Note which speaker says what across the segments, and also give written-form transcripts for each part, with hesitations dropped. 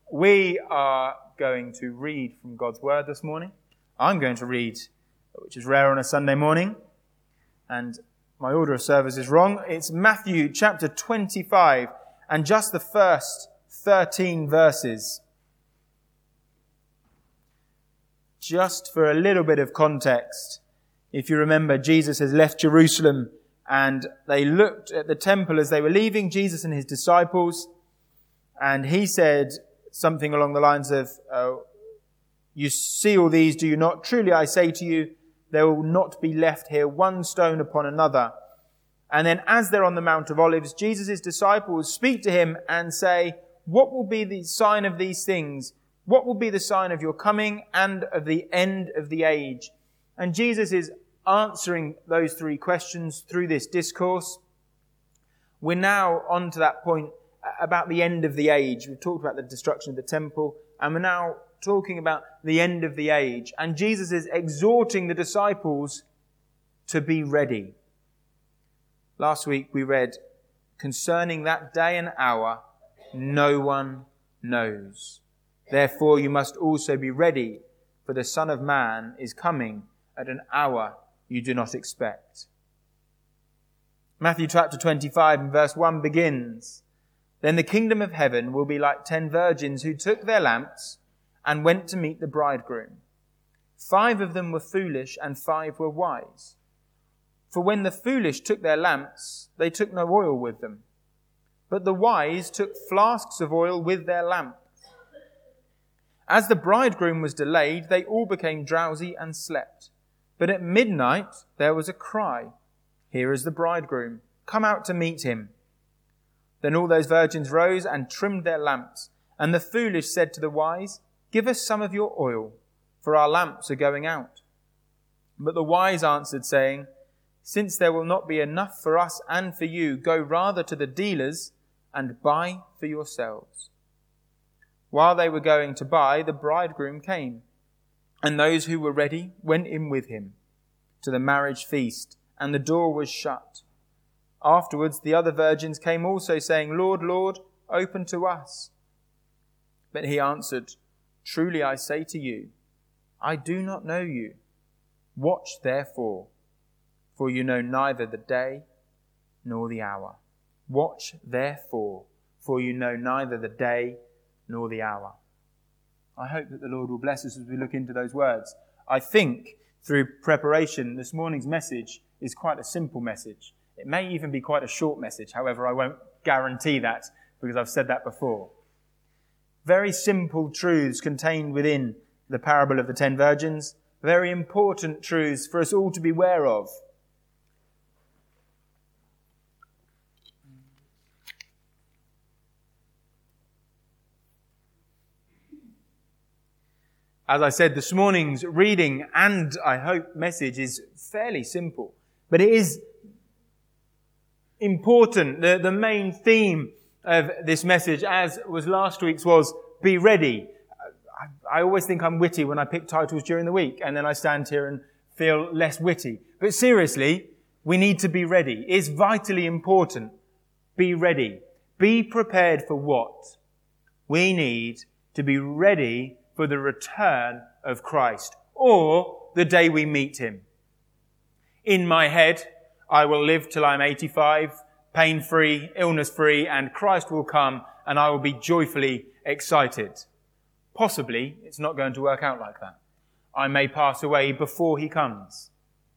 Speaker 1: We are going to read from God's Word this morning. I'm going to read, which is rare on a Sunday morning, and my order of service is wrong. It's Matthew chapter 25, and just the first 13 verses. Just for a little bit of context, if you remember, Jesus has left Jerusalem, and they looked at the temple as they were leaving, Jesus and his disciples, and he said something along the lines of, you see all these, do you not? Truly I say to you, there will not be left here one stone upon another. And then as they're on the Mount of Olives, Jesus' disciples speak to him and say, what will be the sign of these things? What will be the sign of your coming and of the end of the age? And Jesus is answering those three questions through this discourse. We're now on to that point about the end of the age. We've talked about the destruction of the temple, and we're now talking about the end of the age. And Jesus is exhorting the disciples to be ready. Last week we read, concerning that day and hour, no one knows. Therefore you must also be ready, for the Son of Man is coming at an hour you do not expect. Matthew chapter 25 and verse 1 begins, then the kingdom of heaven will be like 10 virgins who took their lamps and went to meet the bridegroom. 5 of them were foolish and 5 were wise. For when the foolish took their lamps, they took no oil with them. But the wise took flasks of oil with their lamp. As the bridegroom was delayed, they all became drowsy and slept. But at midnight there was a cry, here is the bridegroom, come out to meet him. Then all those virgins rose and trimmed their lamps. And the foolish said to the wise, give us some of your oil, for our lamps are going out. But the wise answered, saying, since there will not be enough for us and for you, go rather to the dealers and buy for yourselves. While they were going to buy, the bridegroom came, and those who were ready went in with him to the marriage feast, and the door was shut. Afterwards the other virgins came also, saying, Lord, Lord, open to us. But he answered, truly I say to you, I do not know you. Watch therefore, for you know neither the day nor the hour. Watch therefore, for you know neither the day nor the hour. I hope that the Lord will bless us as we look into those words. I think through preparation, this morning's message is quite a simple message. It may even be quite a short message. However, I won't guarantee that because I've said that before. Very simple truths contained within the parable of the 10 virgins. Very important truths for us all to be aware of. As I said, this morning's reading and, I hope, message is fairly simple. But it is important. The main theme of this message, as was last week's, was be ready. I always think I'm witty when I pick titles during the week, and then I stand here and feel less witty. But seriously, we need to be ready. It's vitally important. Be ready. Be prepared for what? We need to be ready for the return of Christ, or the day we meet him. In my head, I will live till I'm 85, pain-free, illness-free, and Christ will come and I will be joyfully excited. Possibly, it's not going to work out like that. I may pass away before he comes.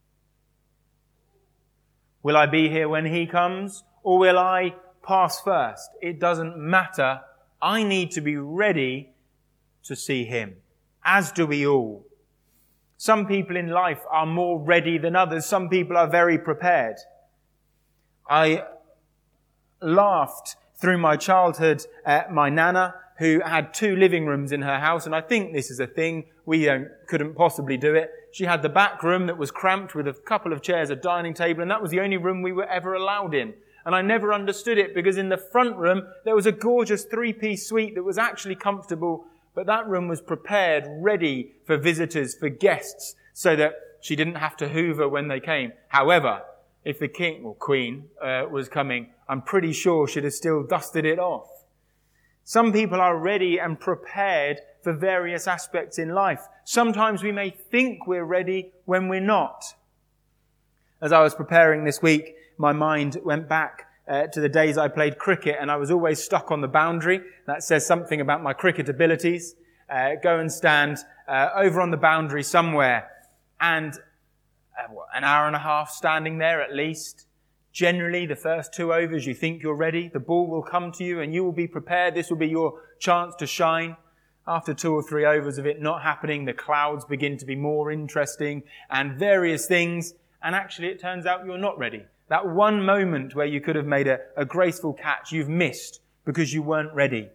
Speaker 1: Will I be here when he comes, or will I pass first? It doesn't matter. I need to be ready to see him, as do we all. Some people in life are more ready than others. Some people are very prepared. I laughed through my childhood at my nana, who had 2 living rooms in her house, and I think this is a thing. We couldn't possibly do it. She had the back room that was cramped with a couple of chairs, a dining table, and that was the only room we were ever allowed in. And I never understood it, because in the front room there was a gorgeous 3-piece suite that was actually comfortable, but that room was prepared, ready for visitors, for guests, so that she didn't have to hoover when they came. However, if the king or queen was coming, I'm pretty sure she'd have still dusted it off. Some people are ready and prepared for various aspects in life. Sometimes we may think we're ready when we're not. As I was preparing this week, my mind went back to the days I played cricket, and I was always stuck on the boundary. That says something about my cricket abilities. Go and stand over on the boundary somewhere, and an hour and a half standing there at least. Generally, the first 2 overs, you think you're ready. The ball will come to you and you will be prepared. This will be your chance to shine. After 2 or 3 overs of it not happening, the clouds begin to be more interesting and various things. And actually, it turns out you're not ready. That one moment where you could have made a graceful catch, you've missed because you weren't ready.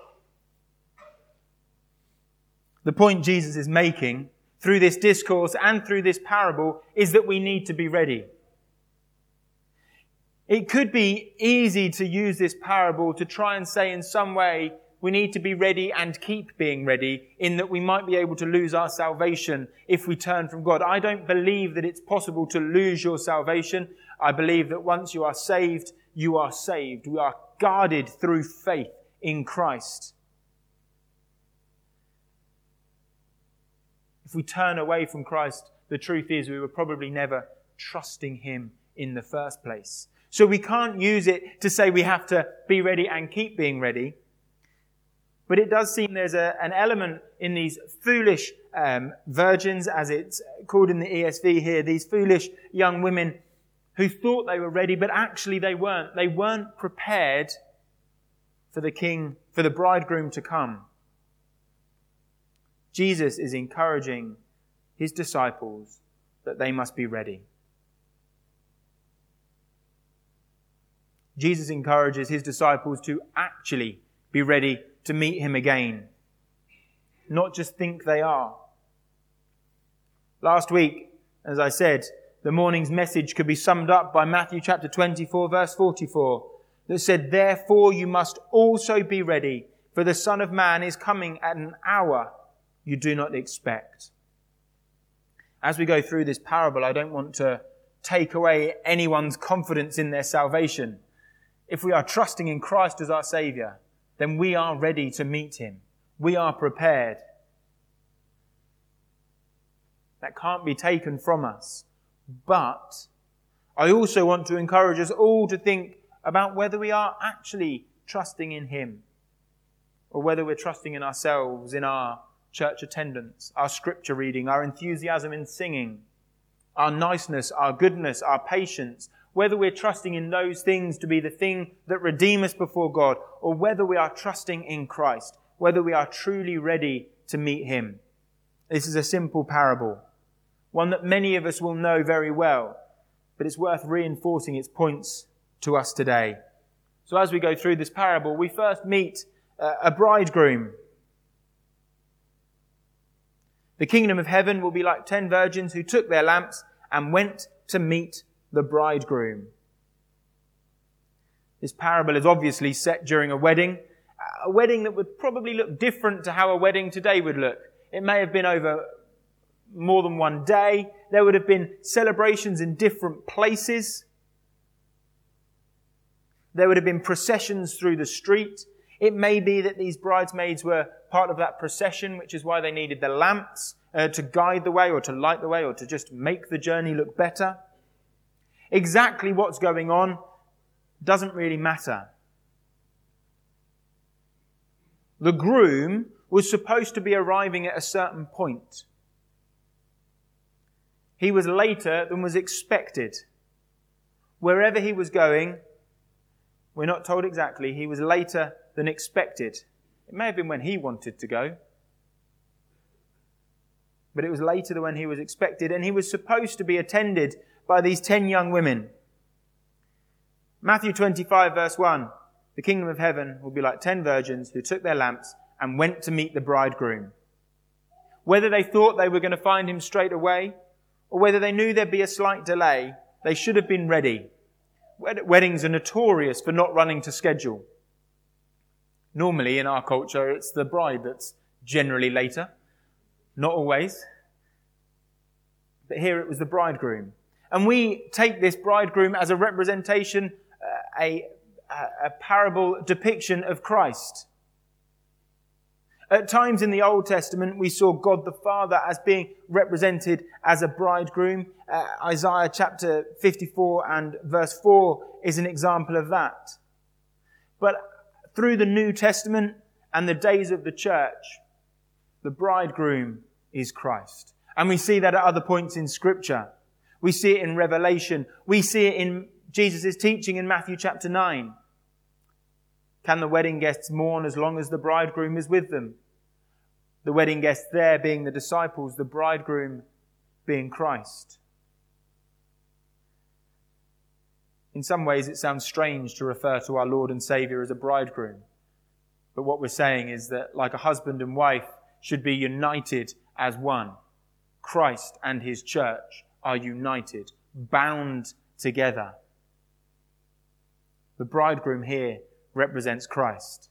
Speaker 1: The point Jesus is making through this discourse and through this parable is that we need to be ready. It could be easy to use this parable to try and say in some way we need to be ready and keep being ready, in that we might be able to lose our salvation if we turn from God. I don't believe that it's possible to lose your salvation. I believe that once you are saved, you are saved. We are guarded through faith in Christ. If we turn away from Christ, the truth is we were probably never trusting Him in the first place. So we can't use it to say we have to be ready and keep being ready. But it does seem there's an element in these foolish virgins, as it's called in the ESV here, these foolish young women who thought they were ready, but actually they weren't. They weren't prepared for the bridegroom to come. Jesus is encouraging His disciples that they must be ready. Jesus encourages His disciples to actually be ready to meet Him again, not just think they are. Last week, as I said, the morning's message could be summed up by Matthew chapter 24, verse 44, that said, "Therefore you must also be ready, for the Son of Man is coming at an hour you do not expect." As we go through this parable, I don't want to take away anyone's confidence in their salvation. If we are trusting in Christ as our Saviour, then we are ready to meet Him. We are prepared. That can't be taken from us. But I also want to encourage us all to think about whether we are actually trusting in Him, or whether we're trusting in ourselves, in our church attendance, our scripture reading, our enthusiasm in singing, our niceness, our goodness, our patience, whether we're trusting in those things to be the thing that redeem us before God, or whether we are trusting in Christ, whether we are truly ready to meet Him. This is a simple parable, one that many of us will know very well, but it's worth reinforcing its points to us today. So as we go through this parable, we first meet a bridegroom. The kingdom of heaven will be like 10 virgins who took their lamps and went to meet the bridegroom. This parable is obviously set during a wedding that would probably look different to how a wedding today would look. It may have been over more than one day. There would have been celebrations in different places. There would have been processions through the street. It may be that these bridesmaids were part of that procession, which is why they needed the lamps to guide the way, or to light the way, or to just make the journey look better. Exactly what's going on doesn't really matter. The groom was supposed to be arriving at a certain point. He was later than was expected. Wherever he was going, we're not told exactly, he was later than expected. It may have been when he wanted to go, but it was later than when he was expected, and he was supposed to be attended by these 10 young women. Matthew 25 verse 1, the kingdom of heaven will be like 10 virgins who took their lamps and went to meet the bridegroom. Whether they thought they were going to find him straight away, or whether they knew there'd be a slight delay, they should have been ready. Weddings are notorious for not running to schedule. Normally in our culture, it's the bride that's generally later. Not always. But here it was the bridegroom. And we take this bridegroom as a representation, a parable depiction of Christ. At times in the Old Testament, we saw God the Father as being represented as a bridegroom. Isaiah chapter 54 and verse 4 is an example of that. But through the New Testament and the days of the church, the bridegroom is Christ. And we see that at other points in Scripture. We see it in Revelation. We see it in Jesus' teaching in Matthew chapter 9. Can the wedding guests mourn as long as the bridegroom is with them? The wedding guests there being the disciples, the bridegroom being Christ. In some ways it sounds strange to refer to our Lord and Saviour as a bridegroom. But what we're saying is that like a husband and wife should be united as one, Christ and his church are united, bound together. The bridegroom here represents Christ.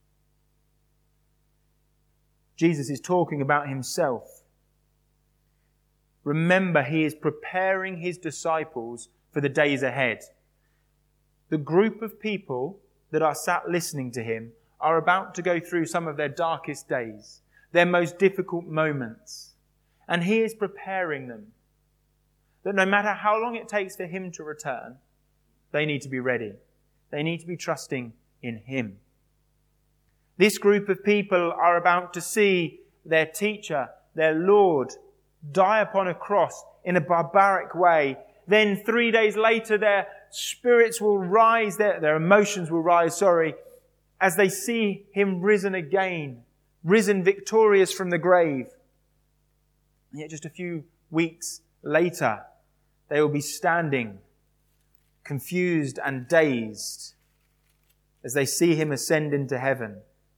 Speaker 1: Jesus is talking about himself. Remember, he is preparing his disciples for the days ahead. The group of people that are sat listening to him are about to go through some of their darkest days, their most difficult moments. And he is preparing them that no matter how long it takes for him to return, they need to be ready. They need to be trusting in him. This group of people are about to see their teacher, their Lord, die upon a cross in a barbaric way. Then 3 days later, their spirits will rise, their emotions will rise, as they see him risen again, risen victorious from the grave. And yet just a few weeks later, they will be standing, confused and dazed, as they see him ascend into heaven.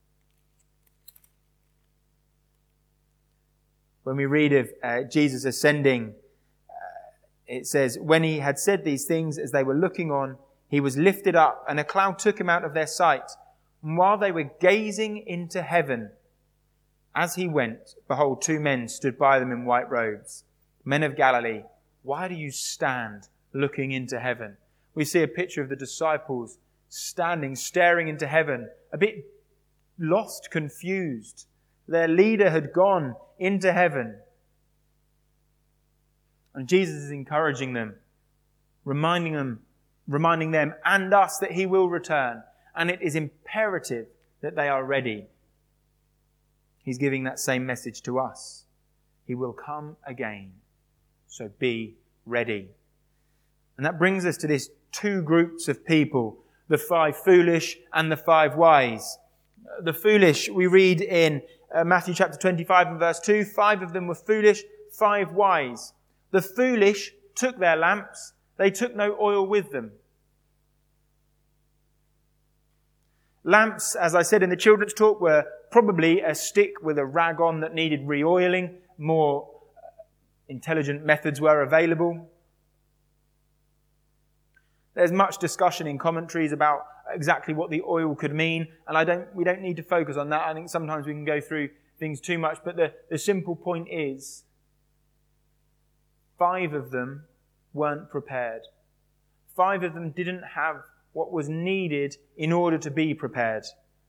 Speaker 1: When we read of Jesus ascending, it says, when he had said these things, as they were looking on, he was lifted up, and a cloud took him out of their sight. And while they were gazing into heaven, as he went, behold, 2 men stood by them in white robes. Men of Galilee, why do you stand looking into heaven? We see a picture of the disciples standing, staring into heaven, a bit lost, confused. Their leader had gone into heaven. And Jesus is encouraging them, reminding them and us that he will return. And it is imperative that they are ready. He's giving that same message to us. He will come again. So be ready. And that brings us to these 2 groups of people, the 5 foolish and the 5 wise. The foolish, we read in Matthew chapter 25 and verse 2, 5 of them were foolish, 5 wise. The foolish took their lamps, they took no oil with them. Lamps, as I said in the children's talk, were probably a stick with a rag on that needed re-oiling. More intelligent methods were available. There's much discussion in commentaries about exactly what the oil could mean, and we don't need to focus on that. I think sometimes we can go through things too much, but the simple point is 5 of them weren't prepared. 5 of them didn't have what was needed in order to be prepared.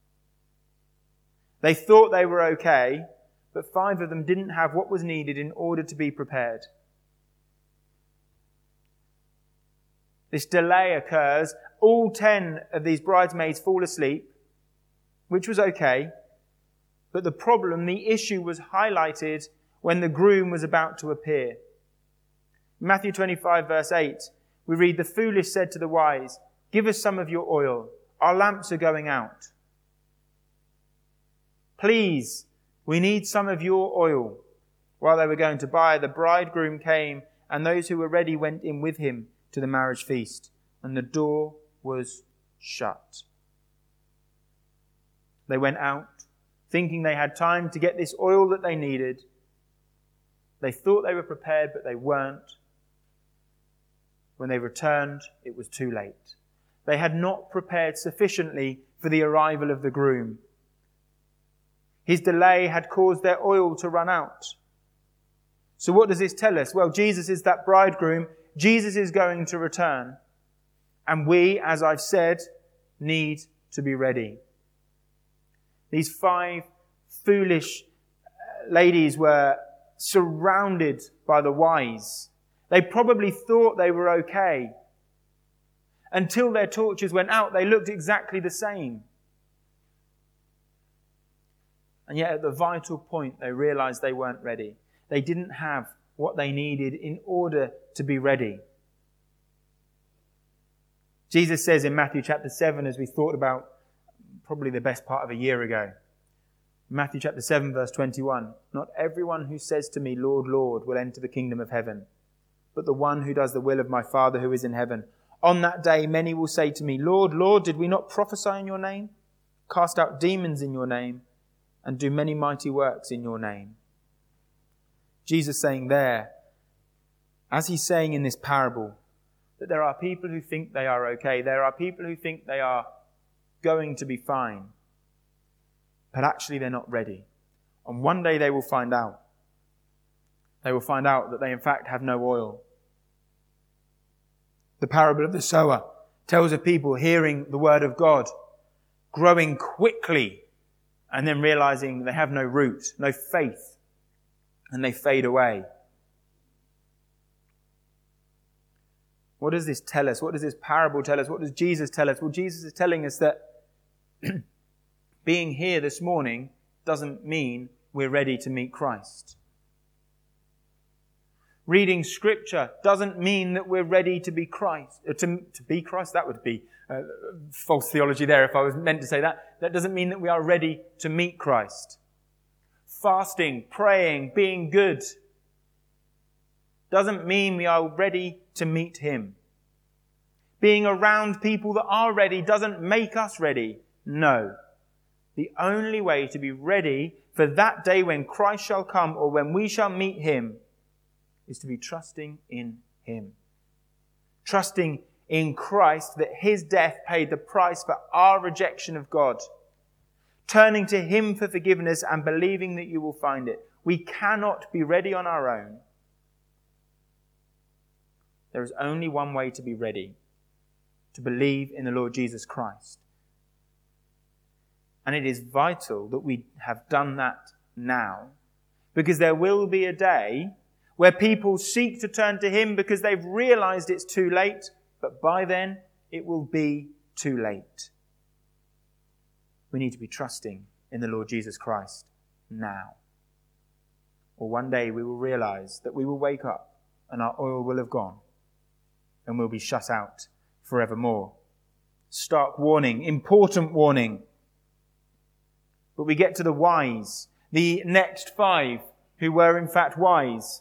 Speaker 1: They thought they were okay, but 5 of them didn't have what was needed in order to be prepared. This delay occurs. All 10 of these bridesmaids fall asleep, which was okay. But the problem, the issue was highlighted when the groom was about to appear. In Matthew 25 verse 8, we read, the foolish said to the wise, give us some of your oil. Our lamps are going out. Please, we need some of your oil. While they were going to buy, the bridegroom came, and those who were ready went in with him to the marriage feast, and the door was shut. They went out, thinking they had time to get this oil that they needed. They thought they were prepared, but they weren't. When they returned, it was too late. They had not prepared sufficiently for the arrival of the groom. His delay had caused their oil to run out. So what does this tell us? Well, Jesus is that bridegroom. Jesus is going to return. And we, as I've said, need to be ready. These 5 foolish ladies were surrounded by the wise. They probably thought they were okay. Until their torches went out, they looked exactly the same. And yet at the vital point, they realized they weren't ready. They didn't have what they needed in order to be ready. Jesus says in Matthew chapter 7, as we thought about probably the best part of a year ago, Matthew chapter 7 verse 21, "Not everyone who says to me, 'Lord, Lord,' will enter the kingdom of heaven, but the one who does the will of my Father who is in heaven. On that day many will say to me, 'Lord, Lord, did we not prophesy in your name, cast out demons in your name, and do many mighty works in your name?'" Jesus saying there, as he's saying in this parable, that there are people who think they are okay. There are people who think they are going to be fine. But actually they're not ready. And one day they will find out. They will find out that they in fact have no oil. The parable of the sower tells of people hearing the word of God, growing quickly, and then realizing they have no root, no faith, and they fade away. What does this tell us? What does this parable tell us? What does Jesus tell us? Well, Jesus is telling us that being here this morning doesn't mean we're ready to meet Christ. Reading Scripture doesn't mean that we're ready to be Christ. To be Christ, that would be false theology there if I was meant to say that. That doesn't mean that we are ready to meet Christ. Fasting, praying, being good doesn't mean we are ready to meet Him. Being around people that are ready doesn't make us ready. No. The only way to be ready for that day when Christ shall come or when we shall meet Him is to be trusting in Him. Trusting in Christ that His death paid the price for our rejection of God. Turning to Him for forgiveness and believing that you will find it. We cannot be ready on our own. There is only one way to be ready. To believe in the Lord Jesus Christ. And it is vital that we have done that now. Because there will be a day where people seek to turn to Him because they've realized it's too late, but by then it will be too late. We need to be trusting in the Lord Jesus Christ now. Or one day we will realize that we will wake up and our oil will have gone and we'll be shut out forevermore. Stark warning, important warning. But we get to the wise, the next 5 who were in fact wise.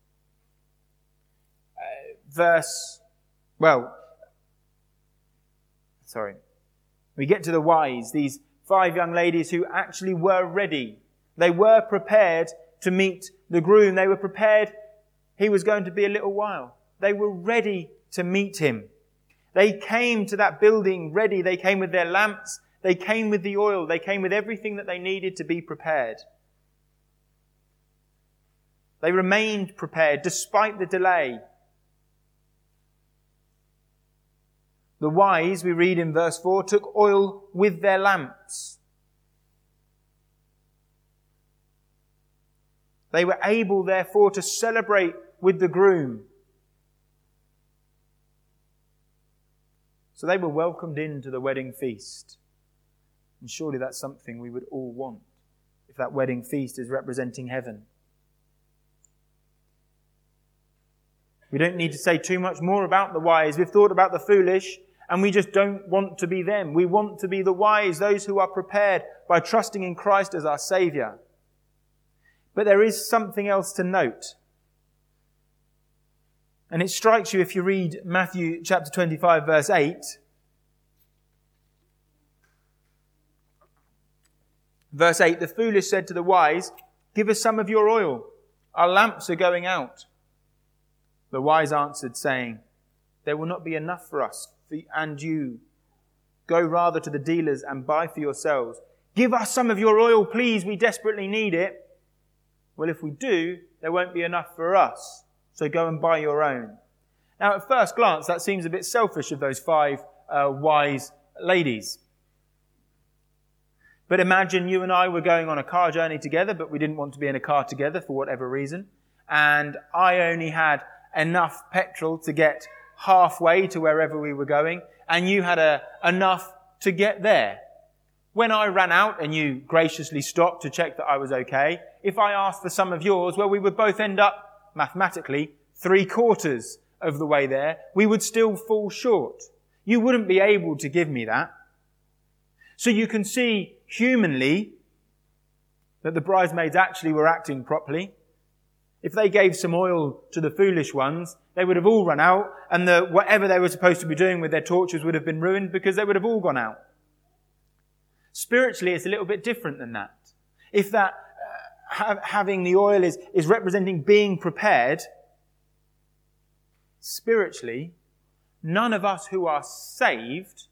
Speaker 1: We get to the wise, these 5 young ladies who actually were ready. They were prepared to meet the groom. They were prepared. He was going to be a little while. They were ready to meet Him. They came to that building ready. They came with their lamps. They came with the oil. They came with everything that they needed to be prepared. They remained prepared despite the delay. The wise, we read in verse 4, took oil with their lamps. They were able, therefore, to celebrate with the groom. So they were welcomed into the wedding feast. And surely that's something we would all want, if that wedding feast is representing heaven. We don't need to say too much more about the wise. We've thought about the foolish, and we just don't want to be them. We want to be the wise, those who are prepared by trusting in Christ as our Saviour. But there is something else to note. And it strikes you if you read Matthew chapter 25, verse 8. Verse 8, the foolish said to the wise, "Give us some of your oil. Our lamps are going out." The wise answered, saying, "There will not be enough for us and you. Go rather to the dealers and buy for yourselves. Give us some of your oil, please. We desperately need it." Well, if we do, there won't be enough for us. So go and buy your own. Now, at first glance, that seems a bit selfish of those 5 wise ladies. But imagine you and I were going on a car journey together, but we didn't want to be in a car together for whatever reason. And I only had enough petrol to get halfway to wherever we were going, and you had enough to get there. When I ran out and you graciously stopped to check that I was okay, if I asked for some of yours, well, we would both end up, mathematically, 3/4 of the way there. We would still fall short. You wouldn't be able to give me that. So you can see humanly that the bridesmaids actually were acting properly. If they gave some oil to the foolish ones, they would have all run out, and whatever they were supposed to be doing with their torches would have been ruined because they would have all gone out. Spiritually, it's a little bit different than that. If that having the oil is representing being prepared, spiritually, none of us who are saved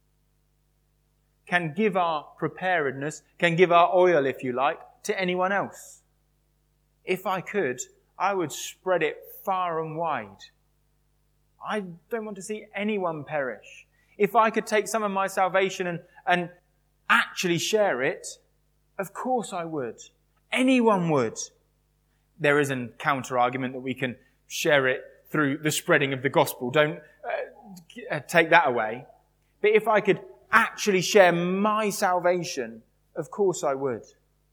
Speaker 1: can give our preparedness, can give our oil, if you like, to anyone else. If I could, I would spread it far and wide. I don't want to see anyone perish. If I could take some of my salvation and actually share it, of course I would. Anyone would. There is a counter-argument that we can share it through the spreading of the gospel. Don't take that away. But if I could actually share my salvation, of course I would.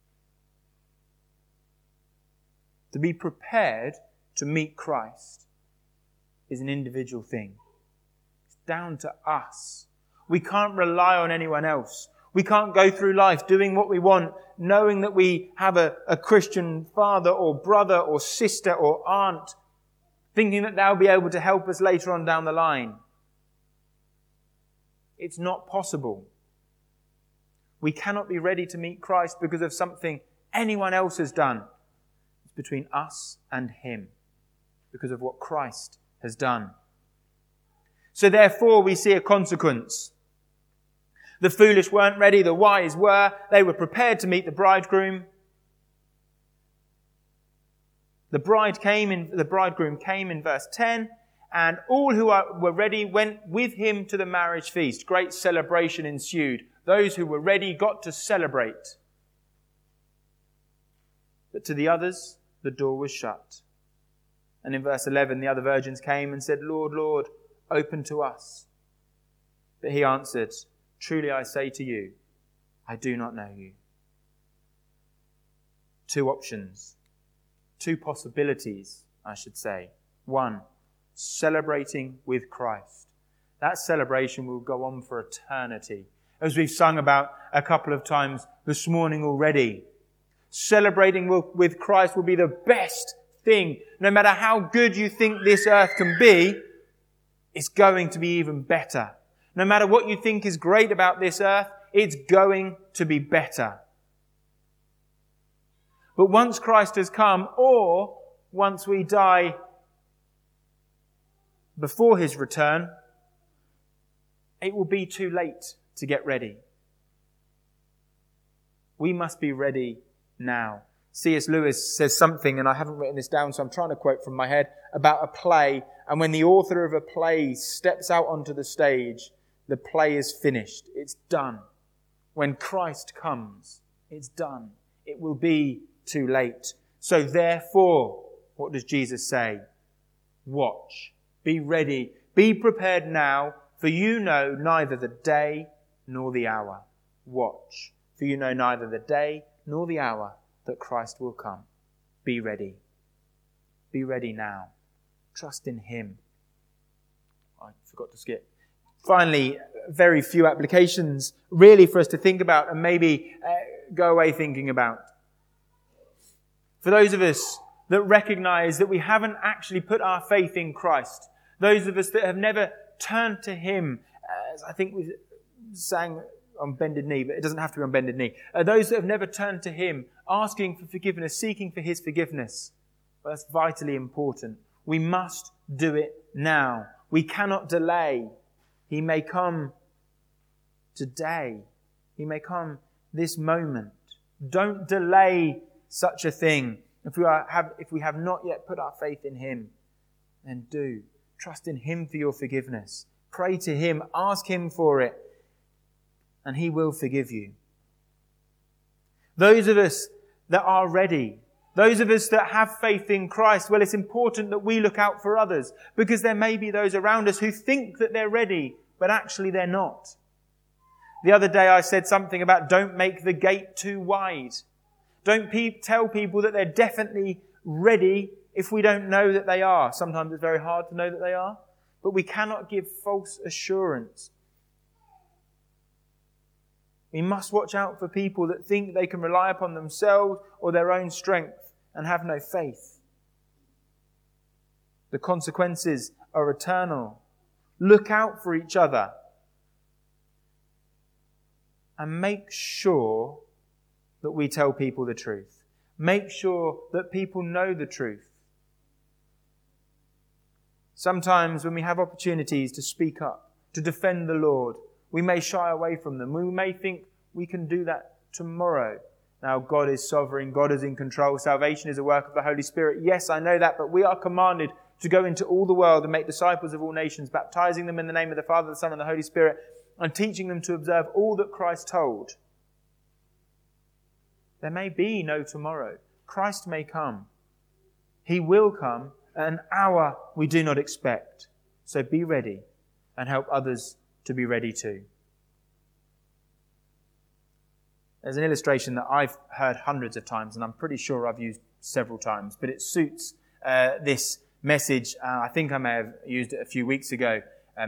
Speaker 1: To be prepared to meet Christ is an individual thing. It's down to us. We can't rely on anyone else. We can't go through life doing what we want, knowing that we have a Christian father or brother or sister or aunt, thinking that they'll be able to help us later on down the line. It's not possible. We cannot be ready to meet Christ because of something anyone else has done. It's between us and Him, because of what Christ has done. So therefore we see a consequence. The foolish weren't ready, the wise were. They were prepared to meet the bridegroom. The bridegroom came in verse 10, and all who were ready went with him to the marriage feast. Great celebration ensued. Those who were ready got to celebrate. But to the others, the door was shut. And in verse 11, the other virgins came and said, Lord, Lord, open to us. But he answered, truly I say to you, I do not know you. Two options. Two possibilities, I should say. One, celebrating with Christ. That celebration will go on for eternity. As we've sung about a couple of times this morning already, celebrating with Christ will be the best thing. No matter how good you think this earth can be, it's going to be even better. No matter what you think is great about this earth, it's going to be better. But once Christ has come, or once we die before His return, it will be too late to get ready. We must be ready now. C.S. Lewis says something, and I haven't written this down, so I'm trying to quote from my head, about a play. And when the author of a play steps out onto the stage, the play is finished. It's done. When Christ comes, it's done. It will be too late. So therefore, what does Jesus say? Watch. Be ready. Be prepared now, for you know neither the day nor the hour. Watch. For you know neither the day nor the hour that Christ will come. Be ready. Be ready now. Trust in Him. I forgot to skip. Finally, very few applications really for us to think about and maybe go away thinking about. For those of us that recognize that we haven't actually put our faith in Christ, those of us that have never turned to Him, as I think we sang on bended knee, but it doesn't have to be on bended knee. Those that have never turned to Him, asking for forgiveness, seeking for His forgiveness. Well, that's vitally important. We must do it now. We cannot delay. He may come today. He may come this moment. Don't delay such a thing. If we have not yet put our faith in Him, then do. Trust in Him for your forgiveness. Pray to Him. Ask Him for it. And He will forgive you. Those of us that are ready, those of us that have faith in Christ, well, it's important that we look out for others, because there may be those around us who think that they're ready, but actually they're not. The other day I said something about don't make the gate too wide. Don't tell people that they're definitely ready if we don't know that they are. Sometimes it's very hard to know that they are, but we cannot give false assurance. We must watch out for people that think they can rely upon themselves or their own strength and have no faith. The consequences are eternal. Look out for each other. And make sure that we tell people the truth. Make sure that people know the truth. Sometimes when we have opportunities to speak up, to defend the Lord, we may shy away from them. We may think we can do that tomorrow. Now, God is sovereign. God is in control. Salvation is a work of the Holy Spirit. Yes, I know that, but we are commanded to go into all the world and make disciples of all nations, baptizing them in the name of the Father, the Son, and the Holy Spirit, and teaching them to observe all that Christ told. There may be no tomorrow. Christ may come. He will come at an hour we do not expect. So be ready and help others to be ready too. There's an illustration that I've heard hundreds of times, and I'm pretty sure I've used several times, but it suits this message. I think I may have used it a few weeks ago.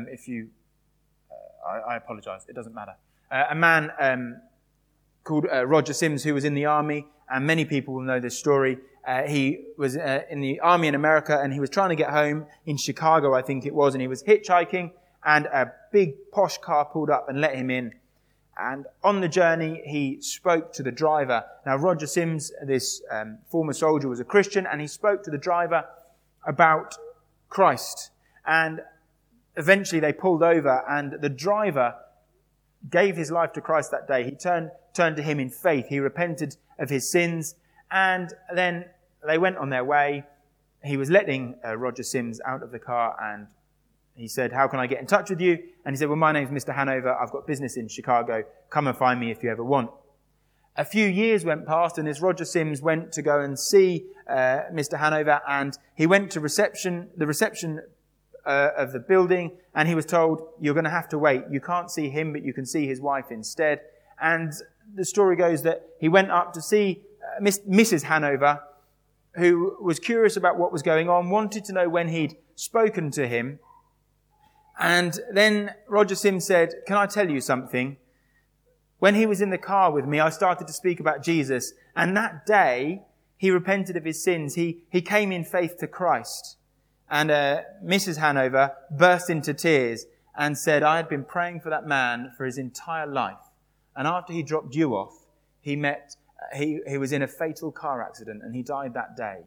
Speaker 1: I apologise. It doesn't matter. A man called Roger Sims, who was in the army, and many people will know this story. He was in the army in America, and he was trying to get home in Chicago, I think it was, and he was hitchhiking, and a big posh car pulled up and let him in. And on the journey, he spoke to the driver. Now, Roger Sims, this former soldier, was a Christian, and he spoke to the driver about Christ. And eventually they pulled over, and the driver gave his life to Christ that day. He turned to him in faith. He repented of his sins, and then they went on their way. He was letting Roger Sims out of the car, and he said, "How can I get in touch with you?" And he said, "Well, my name's Mr. Hanover. I've got business in Chicago. Come and find me if you ever want." A few years went past, and this Roger Sims went to go and see Mr. Hanover, and he went to the reception of the building, and he was told, "You're going to have to wait. You can't see him, but you can see his wife instead." And the story goes that he went up to see Mrs. Hanover, who was curious about what was going on, wanted to know when he'd spoken to him. And then Roger Sims said, "Can I tell you something? When he was in the car with me, I started to speak about Jesus. And that day, he repented of his sins. He came in faith to Christ." And Mrs. Hanover burst into tears and said, "I had been praying for that man for his entire life. And after he dropped you off, he was in a fatal car accident and he died that day.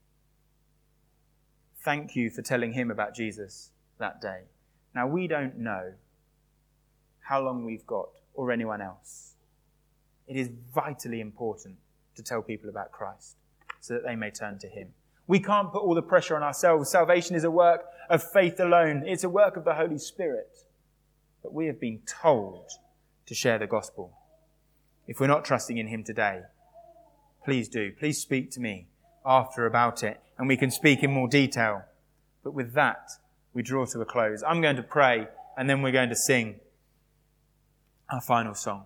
Speaker 1: Thank you for telling him about Jesus that day." Now, we don't know how long we've got, or anyone else. It is vitally important to tell people about Christ so that they may turn to him. We can't put all the pressure on ourselves. Salvation is a work of faith alone. It's a work of the Holy Spirit. But we have been told to share the gospel. If we're not trusting in him today, please do. Please speak to me after about it, and we can speak in more detail. But with that, we draw to a close. I'm going to pray, and then we're going to sing our final song.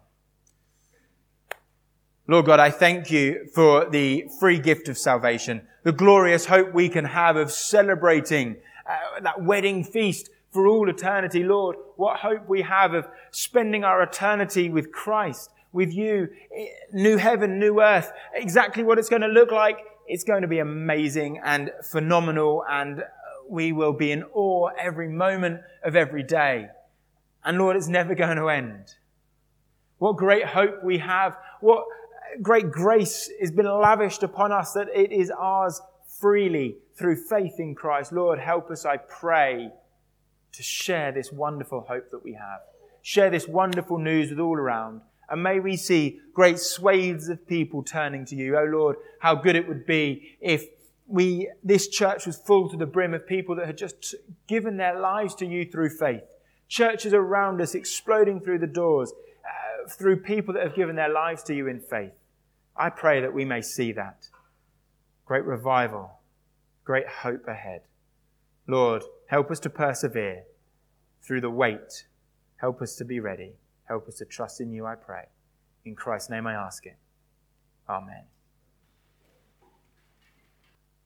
Speaker 1: Lord God, I thank you for the free gift of salvation, the glorious hope we can have of celebrating that wedding feast for all eternity. Lord, what hope we have of spending our eternity with Christ, with you, new heaven, new earth, exactly what it's going to look like. It's going to be amazing and phenomenal, and we will be in awe every moment of every day. And Lord, it's never going to end. What great hope we have. What great grace has been lavished upon us that it is ours freely through faith in Christ. Lord, help us, I pray, to share this wonderful hope that we have. Share this wonderful news with all around. And may we see great swathes of people turning to you. Oh Lord, how good it would be if this church was full to the brim of people that had just given their lives to you through faith. Churches around us exploding through the doors, through people that have given their lives to you in faith. I pray that we may see that. Great revival, great hope ahead. Lord, help us to persevere through the wait. Help us to be ready. Help us to trust in you, I pray. In Christ's name I ask it. Amen.